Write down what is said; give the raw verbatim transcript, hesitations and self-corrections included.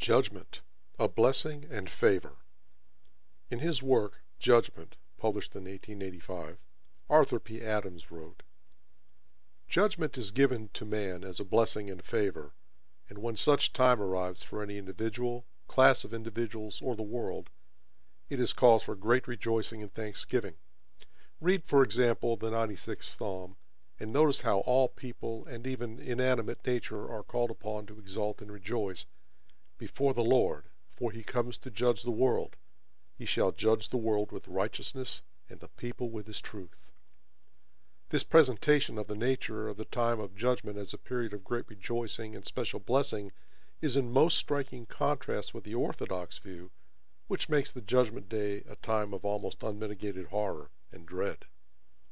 Judgment, a Blessing and Favor. In his work, Judgment, published in eighteen eighty-five, Arthur P. Adams wrote: "Judgment is given to man as a blessing and favor, and when such time arrives for any individual, class of individuals, or the world, it is cause for great rejoicing and thanksgiving. Read, for example, the ninety-sixth Psalm, and notice how all people and even inanimate nature are called upon to exult and rejoice before the Lord, for he comes to judge the world. He shall judge the world with righteousness, and the people with his truth." This presentation of the nature of the time of judgment as a period of great rejoicing and special blessing is in most striking contrast with the orthodox view, which makes the judgment day a time of almost unmitigated horror and dread.